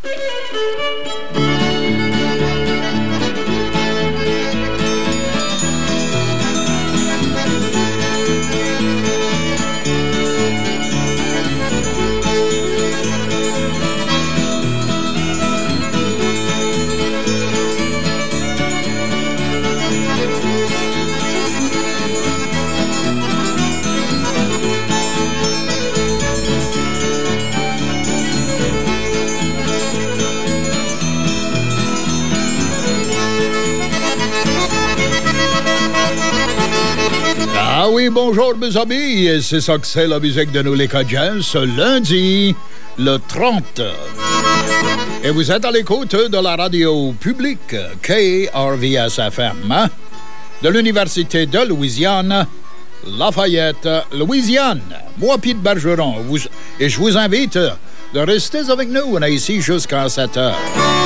Ah oui, bonjour mes amis, et c'est ça que c'est la musique de nous les Cajun, ce lundi, le 30. Et vous êtes à l'écoute de la radio publique KRVS-FM de l'Université de Louisiane, Lafayette, Louisiane. Moi, Pete Bergeron, et je vous invite de rester avec nous. On est ici jusqu'à 7 heures.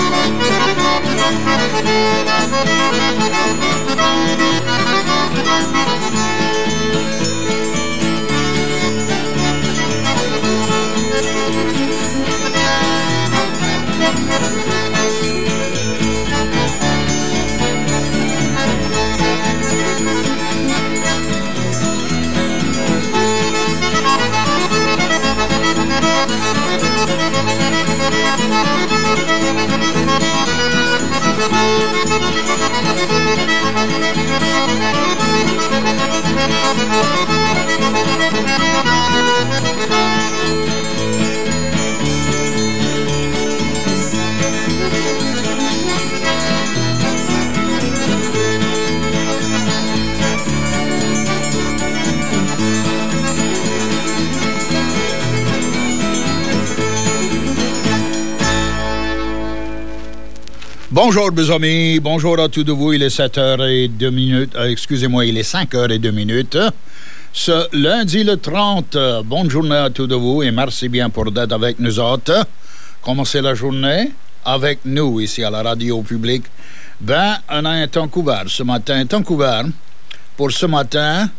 Bonjour mes amis, bonjour à tous de vous, il est 7h02, excusez-moi, il est 5h02. Ce lundi le 30, bonne journée à tous de vous et merci bien pour d'être avec nous autres. Commencez la journée avec nous ici à la radio publique. Ben, on a un temps couvert ce matin, un temps couvert pour ce matin,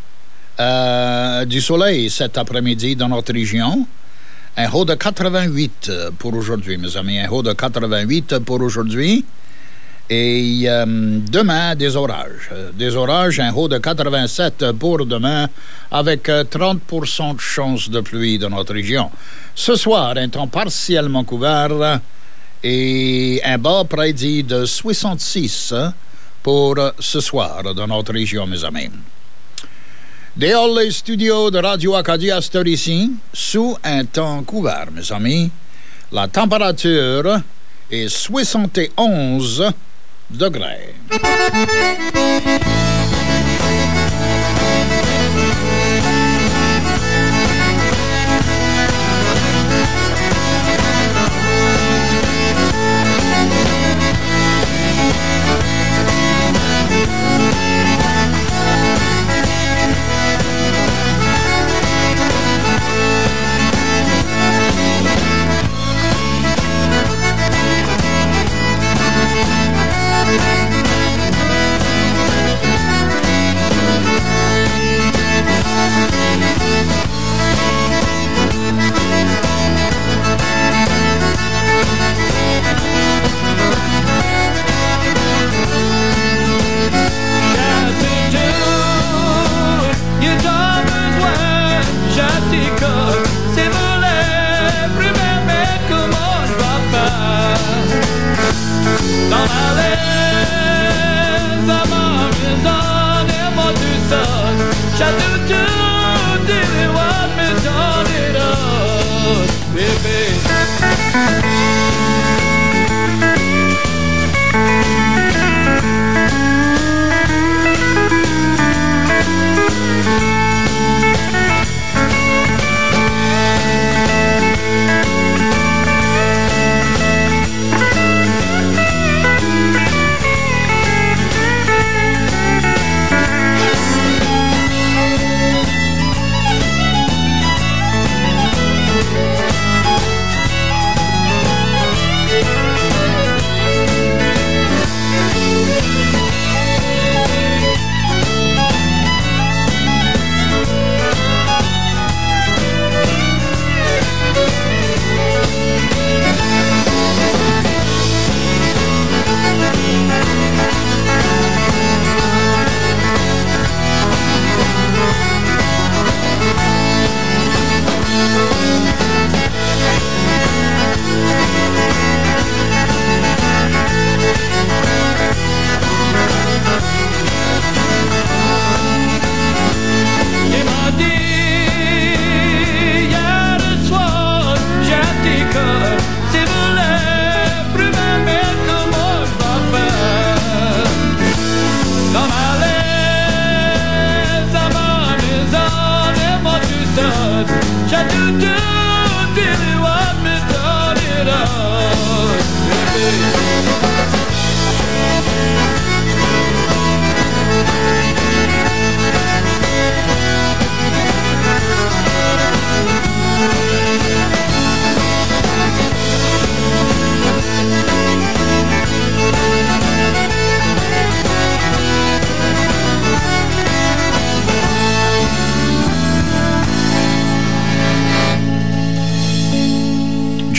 du soleil cet après-midi dans notre région. Un haut de 88 pour aujourd'hui, mes amis, un haut de 88 pour aujourd'hui. Et demain, des orages, un haut de 87 pour demain, avec 30% de chance de pluie dans notre région. Ce soir, un temps partiellement couvert et un bas prédit de 66 pour ce soir dans notre région, mes amis. Dehors les studios de Radio Acadia sont ici, sous un temps couvert, mes amis. La température est 71 degrés.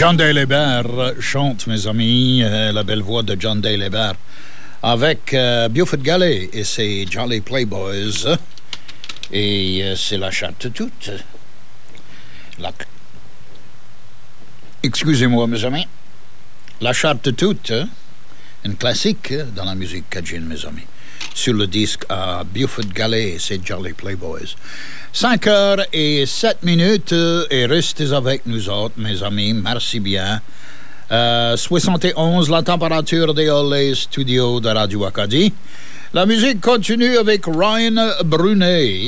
John Daly-Hébert chante, mes amis, la belle voix de John Daly-Hébert, avec Buford Galley et ses Jolly Playboys. Et c'est la charte toute. Excusez-moi, mes amis. La charte toute, une classique dans la musique cajun, mes amis. Sur le disque à Buford Galley et ses Jolly Playboys. 5h07 et restez avec nous autres, mes amis. Merci bien. 71, la température des Olé Studios de Radio Acadie. La musique continue avec Ryan Brunet.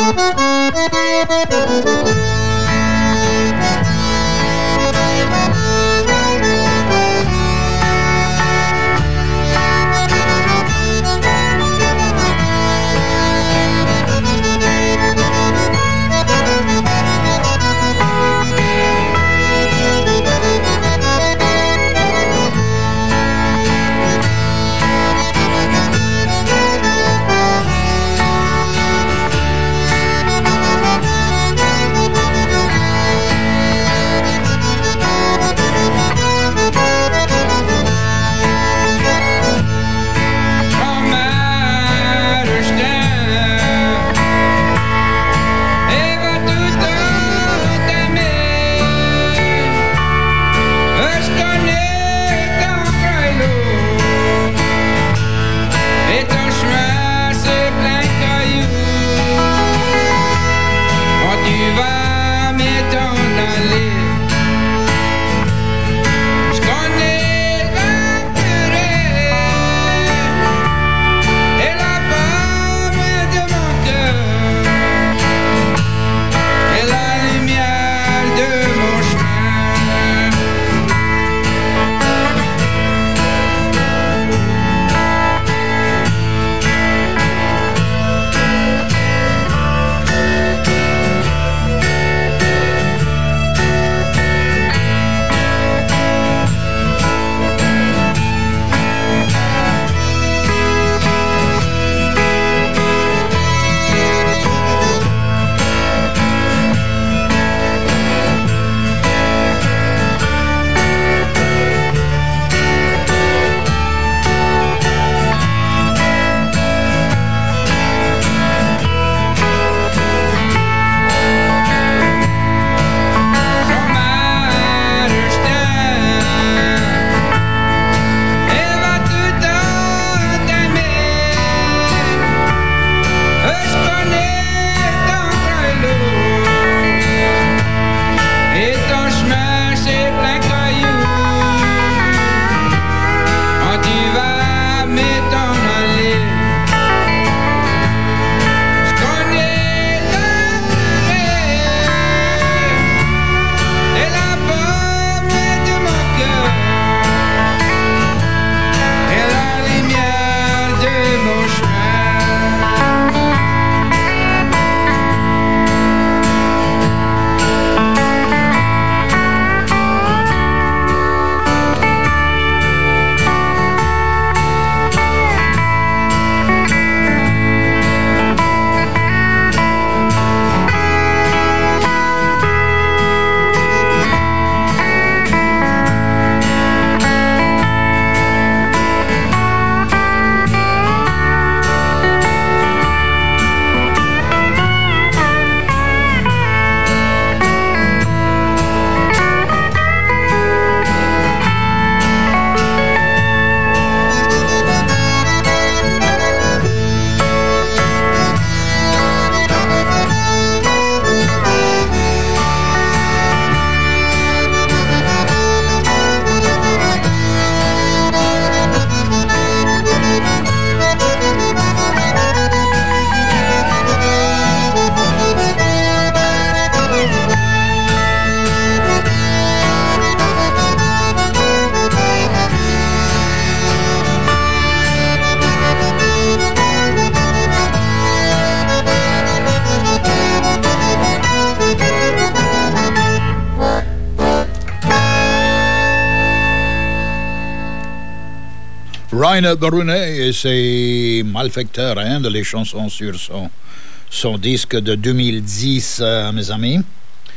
Ryan Brunet et ses malfecteurs, de les chansons sur son disque de 2010, mes amis.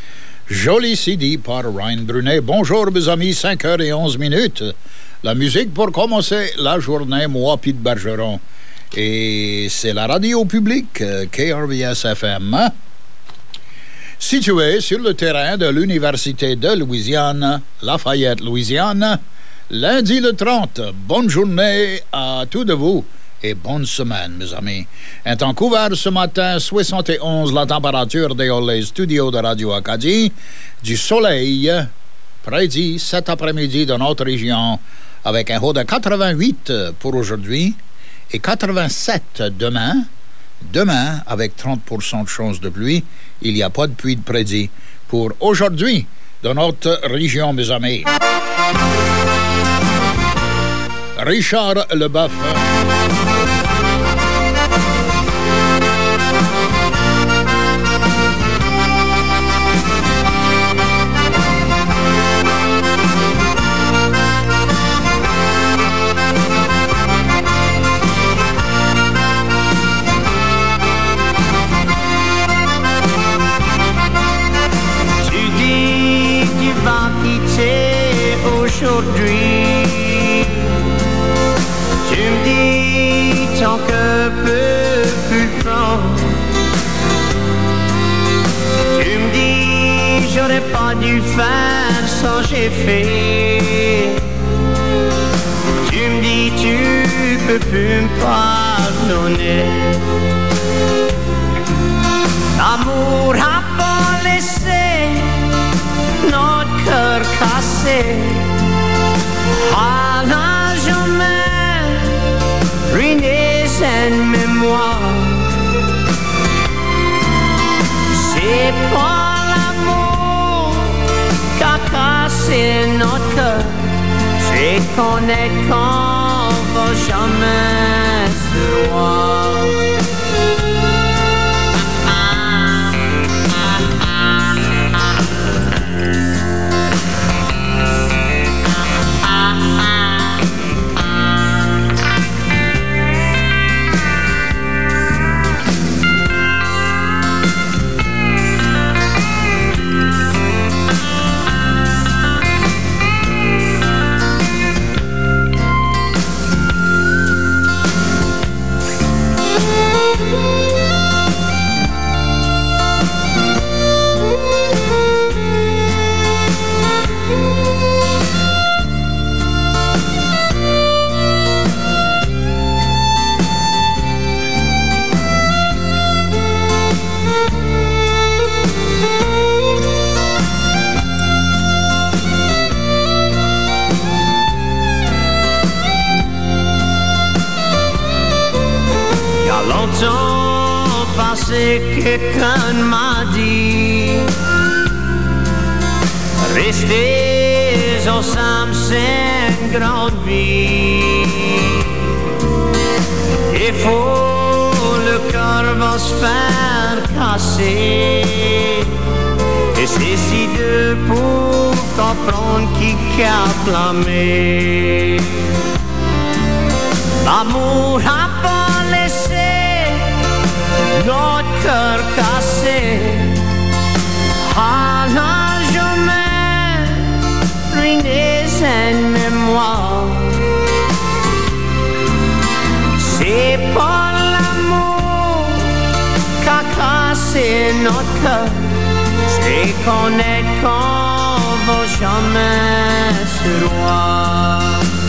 Joli CD par Ryan Brunet. Bonjour, mes amis, 5h11. La musique pour commencer la journée, moi, Pete Bergeron. Et c'est la radio publique, KRVS-FM, située sur le terrain de l'Université de Louisiane, Lafayette, Louisiane, lundi le 30. Bonne journée à tous de vous. Et bonne semaine, mes amis. Un temps couvert ce matin, 71 la température dans les studios de Radio Acadie. Du soleil prédit cet après-midi dans notre région avec un haut de 88 pour aujourd'hui et 87 demain. Demain, avec 30% de chance de pluie, il n'y a pas de pluie de prédit pour aujourd'hui dans notre région, mes amis. Richard Leboeuf. Tu dis que tu vas quitter aujourd'hui. Tu me dis ton cœur peut plus le prendre. Tu me dis j'aurais pas dû faire ça j'ai fait. Tu me dis tu peux plus me pardonner. L'amour a pas laissé notre cœur cassé. À la jamais ruiné cette mémoire. C'est pas l'amour qu'a cassé notre cœur. C'est qu'on va jamais se voir. C'est quelqu'un m'a dit restez ensemble, c'est une grande vie. Il faut, le cœur va se faire casser. Et c'est si deux pour comprendre qui capte la mer. L'amour a pas laissé notre cœur cassé. À la jamais ruiné cette mémoire. C'est pas l'amour qu'a cassé notre cœur. C'est qu'on va jamais se voir.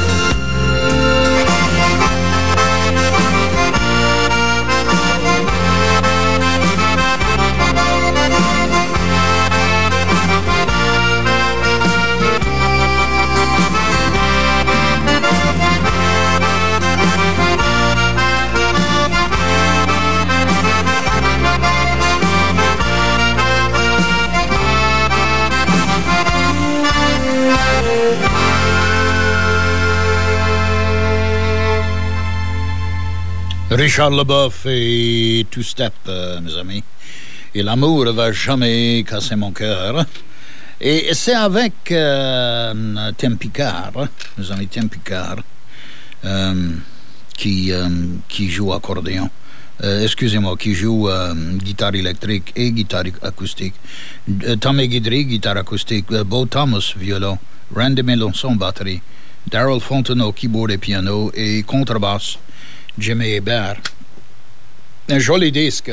Richard Leboeuf et Two Step, mes amis. Et l'amour ne va jamais casser mon cœur. Et c'est avec Tim Picard, mes amis Tim Picard, qui joue accordéon excusez-moi, qui joue guitare électrique et guitare acoustique. Tommy Guidry, guitare acoustique. Bo Thomas, violon. Randy Melanson, batterie. Daryl Fontenot, keyboard et piano. Et contrebasse, Jimmy Hébert. Un joli disque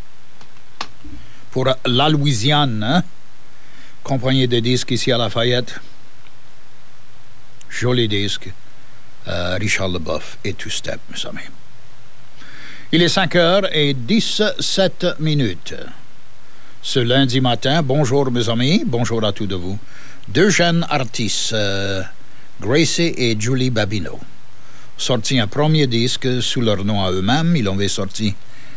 pour la Louisiane, hein? Compagnie de disques ici à Lafayette. Joli disque. Richard Leboeuf et Two Step, mes amis. Il est 5h17. Ce lundi matin, bonjour mes amis, bonjour à tous de vous. Deux jeunes artistes, Gracie et Julie Babineau, sorti un premier disque sous leur nom à eux-mêmes. Ils avaient sorti,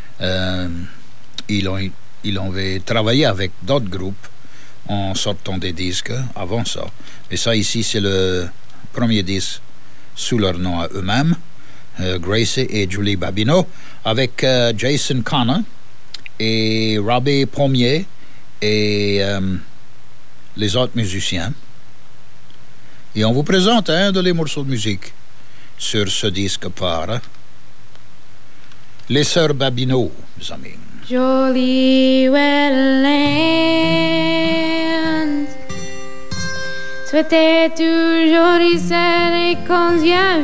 ils avaient travaillé avec d'autres groupes en sortant des disques avant ça. Mais ça ici, c'est le premier disque sous leur nom à eux-mêmes. Gracie et Julie Babineau, avec Jason Connor et Robbie Pommier et les autres musiciens. Et on vous présente un de les morceaux de musique sur ce disque par les sœurs Babineau, mes amis. Jolie Wetlands, souhaitais toujours y serrer quand bien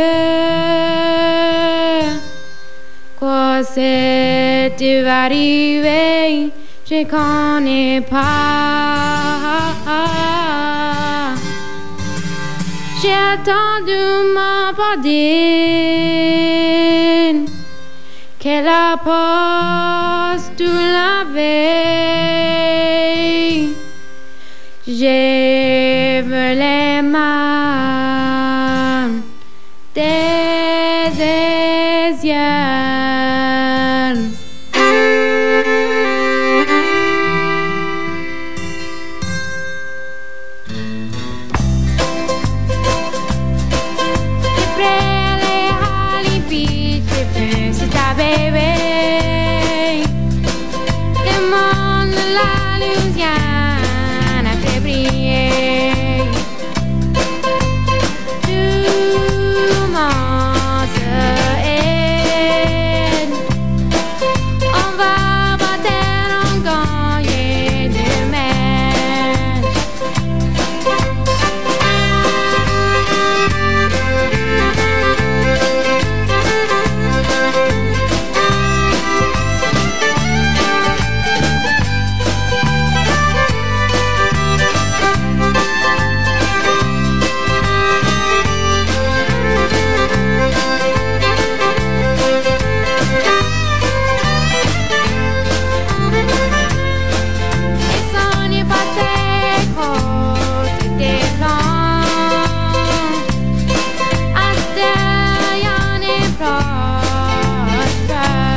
vieux. Quoi c'est-tu arrivé, je connais pas. J'ai attendu ma pardine, qu'elle apporte toute la veille. J'ai vu les mains des Asiens. Après les Holly Beach, j'ai vu c'est ta bébé. Le monde de la Louisiane a fait briller. Tout mon aide. On va battre en gagner demain. Et son est passé gros, c'était blanc. À cette y'en est proche.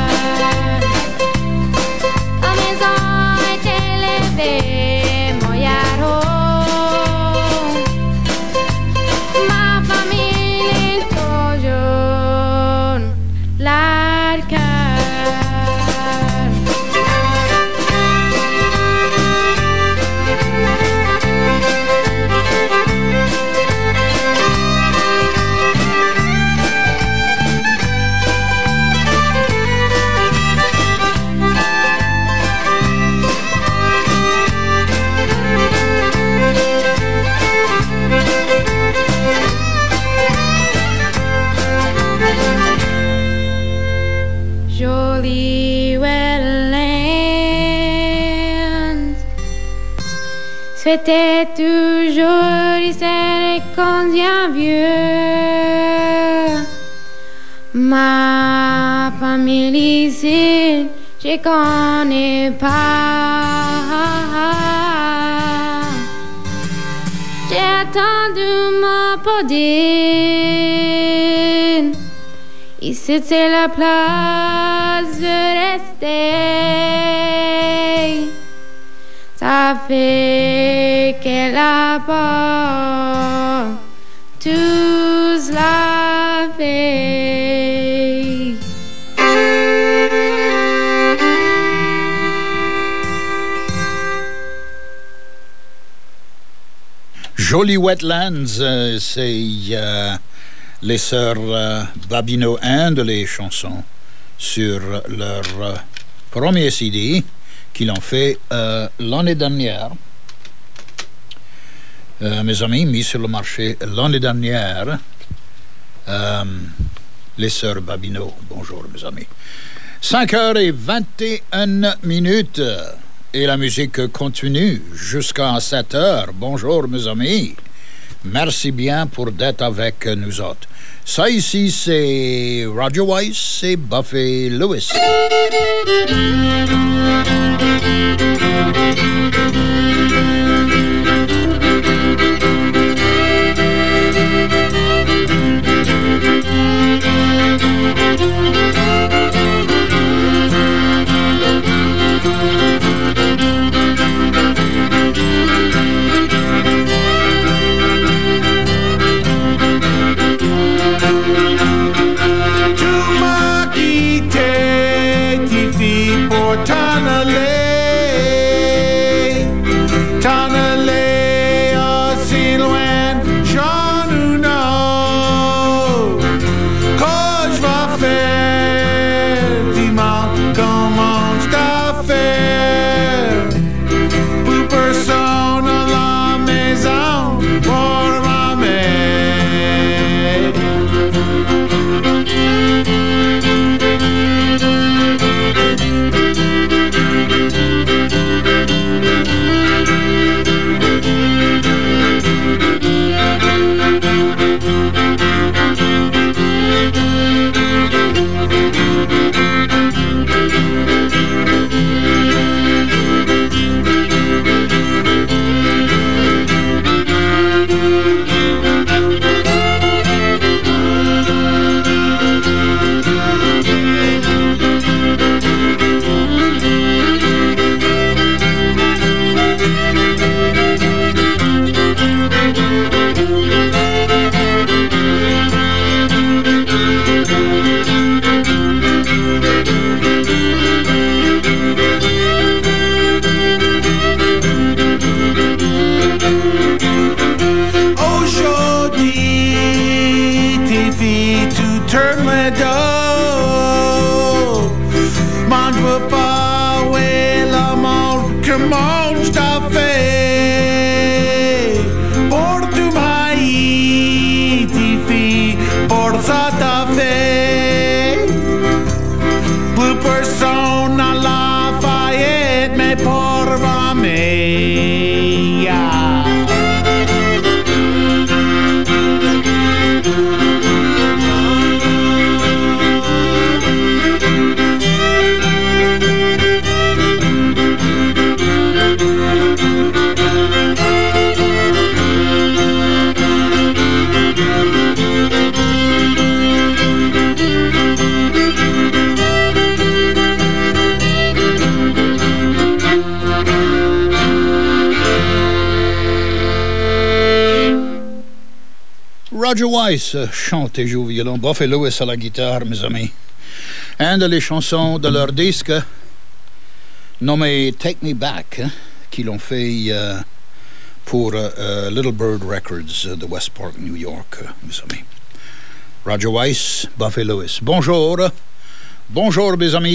La maison est élevée, Moyaro. Ma famille est toujours l'arcade. Jolie Wetlands, souhaitais toujours y serrer quand bien vieux. Ma famille ici, je connais pas. J'ai attendu ma pardine. Ici c'est la place de rester. Ça fait qu'elle apporte tous la veille. Jolie Wetlands, c'est les sœurs Babineau, un de les chansons sur leur premier CD qu'ils ont fait l'année dernière. Mes amis, mis sur le marché l'année dernière, les Sœurs Babineaux. Bonjour, mes amis. 5h21 et la musique continue jusqu'à 7h. Bonjour, mes amis. Merci bien pour d'être avec nous autres. Ça ici, c'est Roger Weiss et Buffy Lewis. Roger Weiss chante et joue violon, Buffy Lewis à la guitare, mes amis. Une des chansons de leur disque nommé Take Me Back, qu'ils l'ont fait pour Little Bird Records de West Park, New York, mes amis. Roger Weiss, Buffy Lewis. Bonjour. Bonjour, mes amis.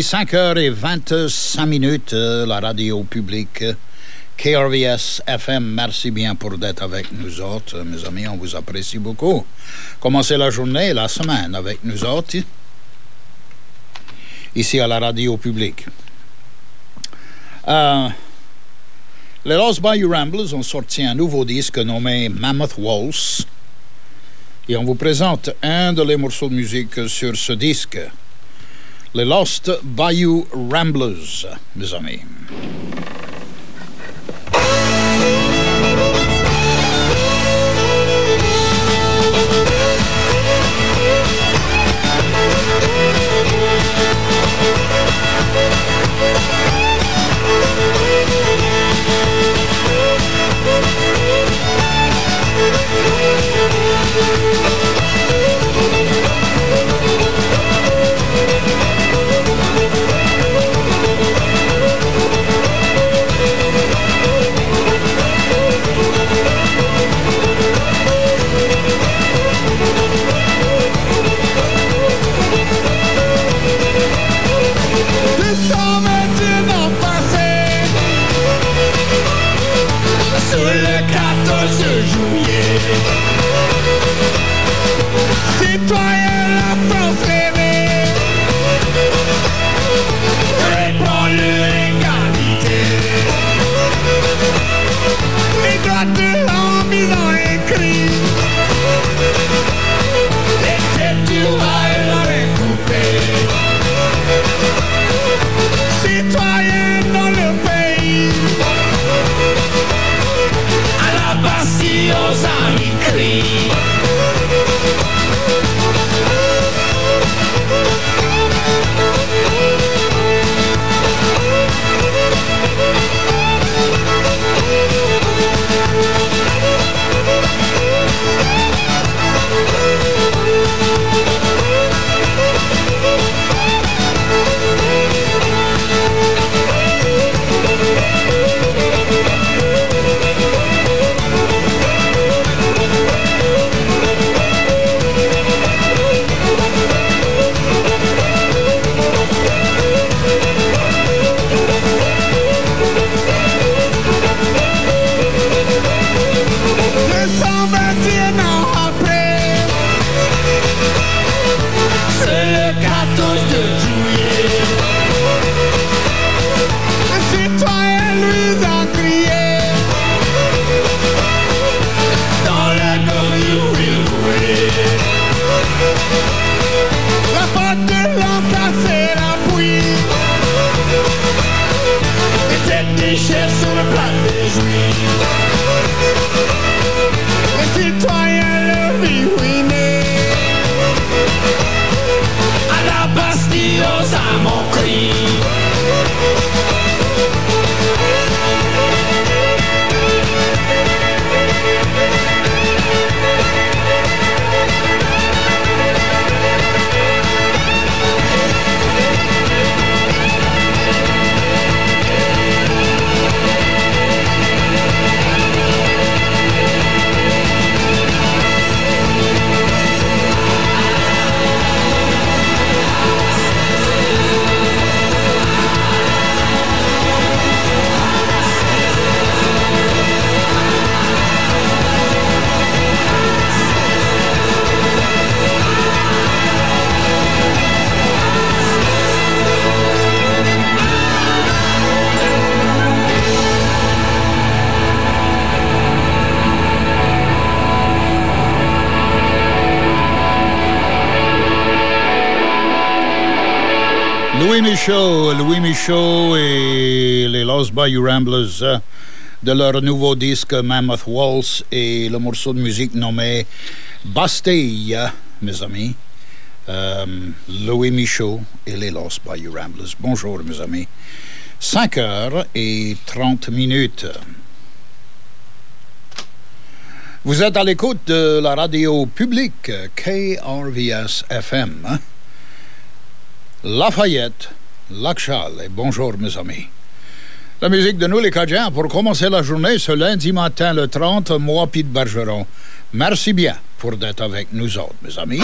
5h25, la radio publique. KRVS FM, merci bien pour d'être avec nous autres, mes amis, on vous apprécie beaucoup. Commencez la journée, la semaine avec nous autres, ici à la radio publique. Les Lost Bayou Ramblers ont sorti un nouveau disque nommé Mammoth Waltz, et on vous présente un de les morceaux de musique sur ce disque, les Lost Bayou Ramblers, mes amis. La porte de l'entassé, la bouillie. Les têtes des chefs sur le plat des juifs. Les citoyens leur vie ruinée. À la Bastille, aux âmes en cri. Louis Michaud et les Lost Bayou Ramblers de leur nouveau disque Mammoth Waltz et le morceau de musique nommé Bastille, mes amis. Louis Michaud et les Lost Bayou Ramblers. Bonjour, mes amis. 5h30. Vous êtes à l'écoute de la radio publique KRVS FM. Lafayette, Lac-Charles, et bonjour mes amis. La musique de nous les Cajuns pour commencer la journée ce lundi matin le 30, moi Pete Bergeron. Merci bien pour d'être avec nous autres mes amis.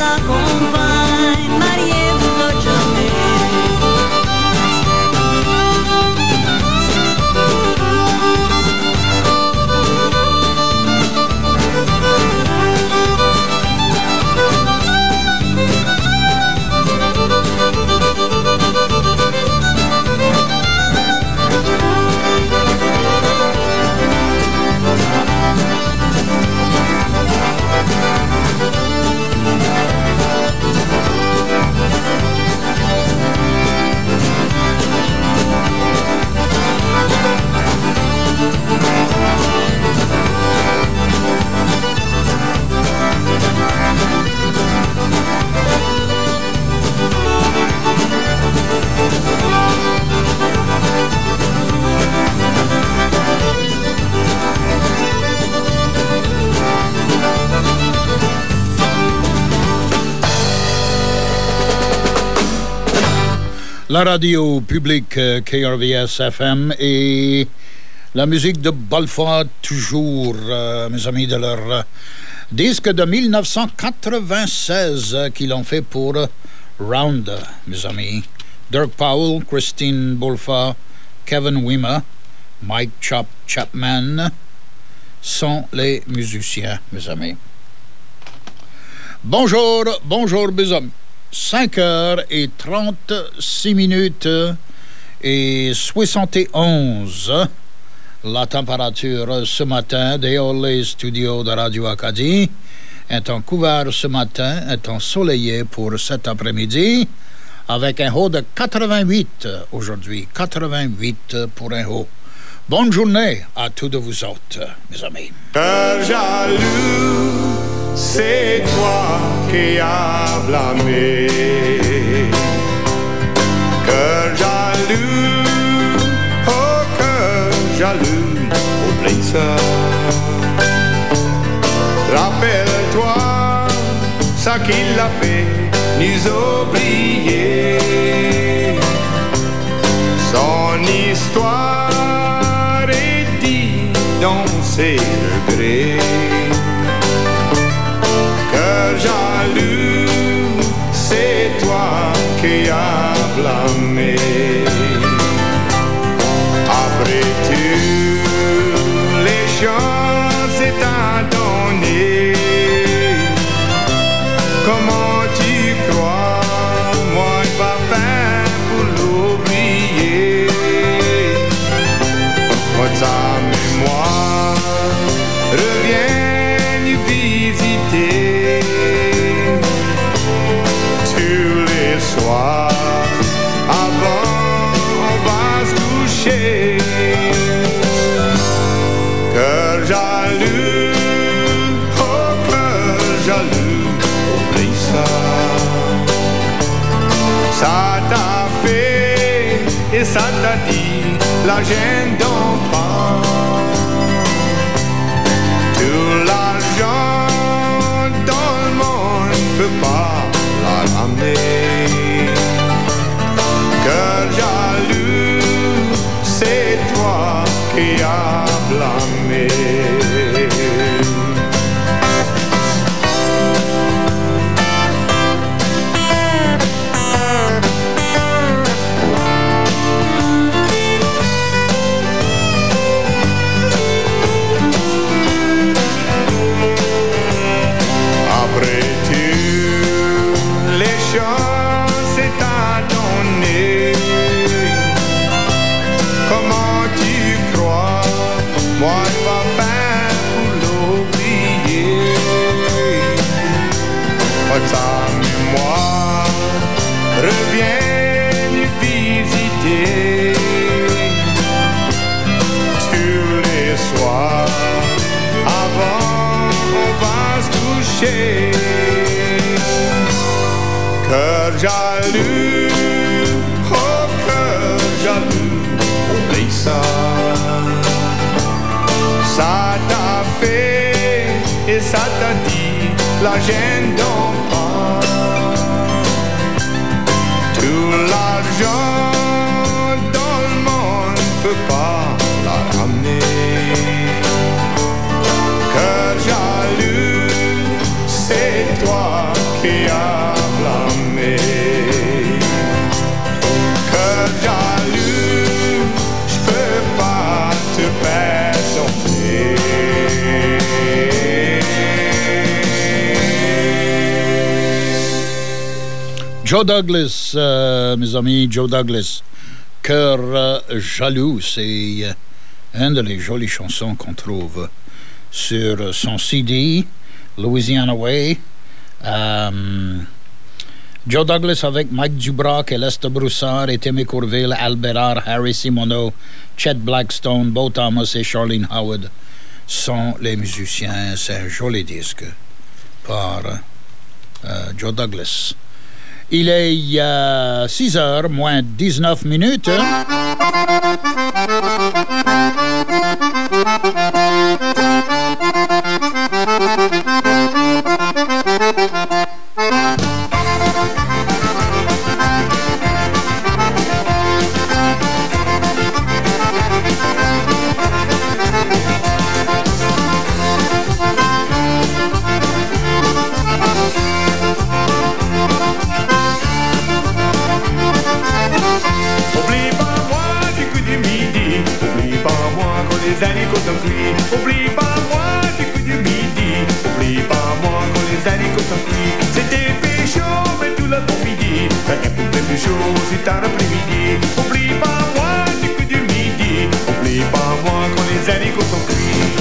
la compagne, mariez-vous à jamais. La radio publique KRVS-FM et la musique de Balfour, toujours, mes amis, de leur disque de 1996 qu'ils ont fait pour Round, mes amis. Dirk Powell, Christine Balfour, Kevin Wimmer, Mike Chapman sont les musiciens, mes amis. Bonjour, mes amis. 5h36 et 71 la température ce matin dehors les studios de Radio Acadie est en couvert ce matin, est ensoleillé pour cet après-midi avec un haut de 88 aujourd'hui, 88 pour un haut. Bonne journée à tous de vous autres, mes amis. Jaloux, c'est toi qui as blâmé. Cœur jaloux, oh cœur jaloux, oublie ça. Rappelle-toi ça qu'il a fait, nous oublier. Son histoire est dit dans ses regrets. Jaloux, c'est toi qui as blâmé. Après tout, les choses étant données, comment tu crois, moi je vais faire pour l'oublier. Moi ta mémoire revient nous visiter. Avant on va se coucher. Cœur jaloux, oh cœur jaloux, oublie ça. Ça t'a fait et ça t'a dit, la gêne d'en pas. Tout l'argent dans le monde peut pas la ramener. Cœur jaloux, c'est toi qui as blâmé. Après tout, les choses s'étant données. Comment tu crois, moi je vais faire pour l'oublier. Oh, ta mémoire revient nous visiter. Tous les soirs, avant on va se coucher. Cœur jaloux, oh cœur jaloux, oublie ça. Ça t'a fait et ça t'a dit, la gêne d'en pas. Tout l'argent dans le monde peut pas la ramener. Cœur jaloux, c'est toi qui as Joe Douglas, mes amis, Joe Douglas. Cœur jaloux, c'est une des jolies chansons qu'on trouve sur son CD, Louisiana Way. Joe Douglas avec Mike Dubrac, Lester Broussard, Timmy Courville, Al Bérard, Harry Simoneau, Chet Blackstone, Bo Thomas et Charlene Howard sont les musiciens. C'est un joli disque par Joe Douglas. Il est 6h moins 19 minutes. Les haricots sont cuits, oublie pas moi du coup du midi. Oublie pas moi quand les haricots sont cuits. C'était fait chaud mais tout l'après-midi. Ça ne pouvait plus chaud si tard après-midi. Oublie pas moi du coup du midi. Oublie pas moi quand les haricots sont cuits.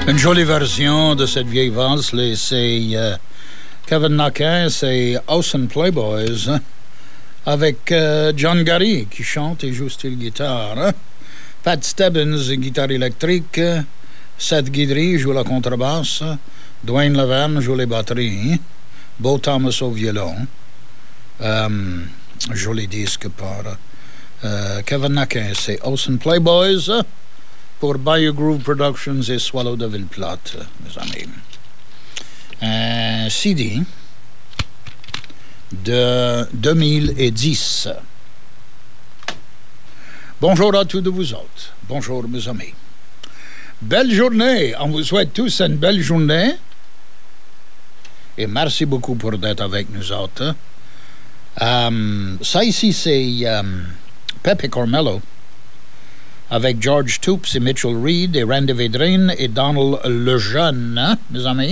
Une jolie version de cette vieille valse, c'est Kevin Naquin, c'est Ocean Playboys, hein, avec John Gary qui chante et joue style guitare. Hein. Pat Stebbins, guitare électrique. Seth Guidry joue la contrebasse. Dwayne Laverne joue les batteries. Beau Thomas au violon. Joli disque par Kevin Naquin, c'est Ocean Playboys pour Bayou Groove Productions et Swallow de Ville-Plate, mes amis. Un CD de 2010. Bonjour à tous de vous autres. Bonjour, mes amis. Belle journée. On vous souhaite tous une belle journée. Et merci beaucoup pour d'être avec nous autres. Ça ici, c'est Pepe Cormello avec George Toops et Mitchell Reed et Randy Vedrine et Donald Lejeune, hein, mes amis.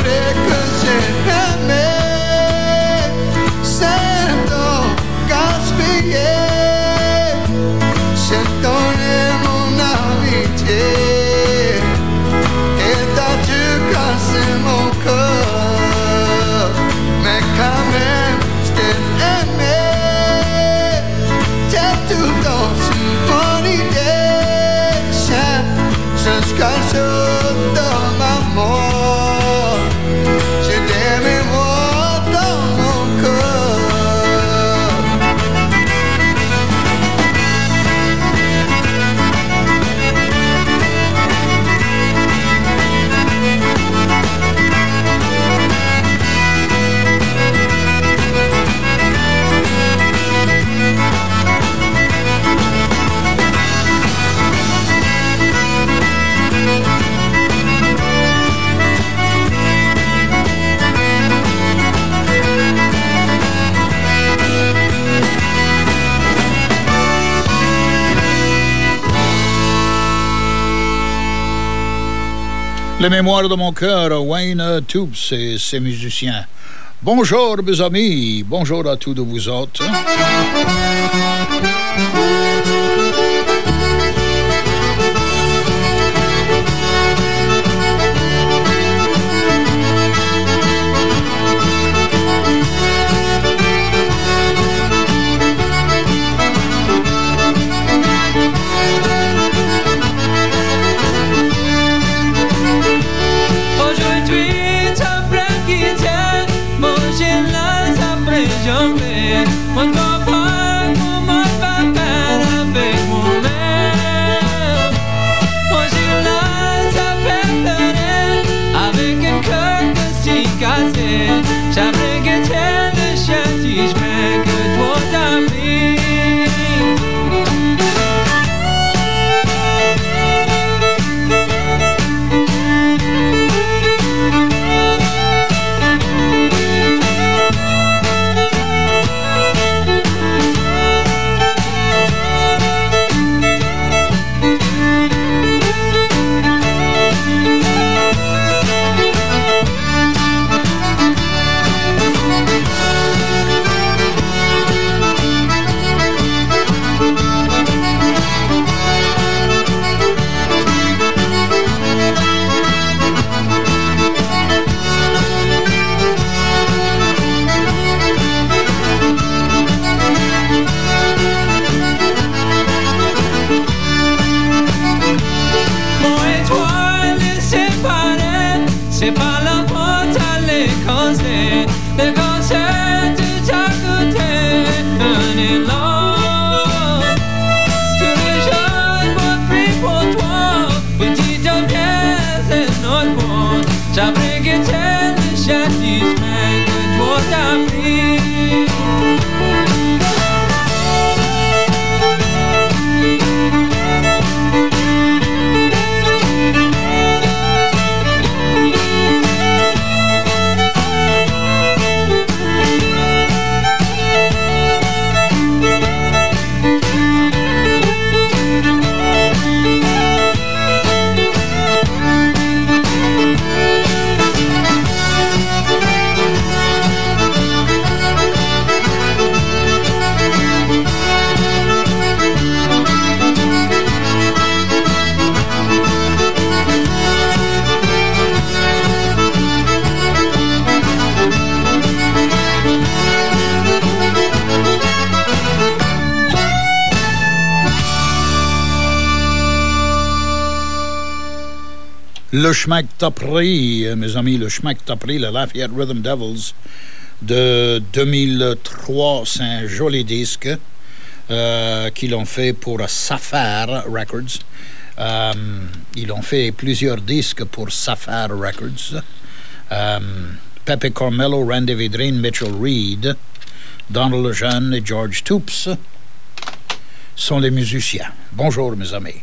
amore così a me sento gaspiller sento mon amitié et t'as-tu cassé mon cœur mais quand même je t'ai aimé t'es tout dans une bonne idée jusqu'à ce de ma mort j'ai des mémoires dans mon cœur. Les mémoires de mon cœur, Wayne Toups et ses musiciens. Bonjour mes amis, bonjour à tous de vous autres. On va voir comment va faire avec moi-même. Moi j'ai l'âge à pleurer avec un cœur de si cassé. J'aimerais que t'aies le châtiment que toi t'as pris. C'est pas la porte à l'écossais, le concert tout à côté, un élan. Tous les jours, moi prie pour toi, petite pièce et notre monde. J'aimerais que t'aies le châtiment que toi t'as pris. Le chemin que t'as pris, mes amis, le chemin que t'as pris, le Lafayette Rhythm Devils de 2003, c'est un joli disque qu'ils ont fait pour Sapphire Records. Ils ont fait plusieurs disques pour Sapphire Records. Pepe Carmelo, Randy Vidrine, Mitchell Reed, Donald Lejeune et George Toups sont les musiciens. Bonjour, mes amis.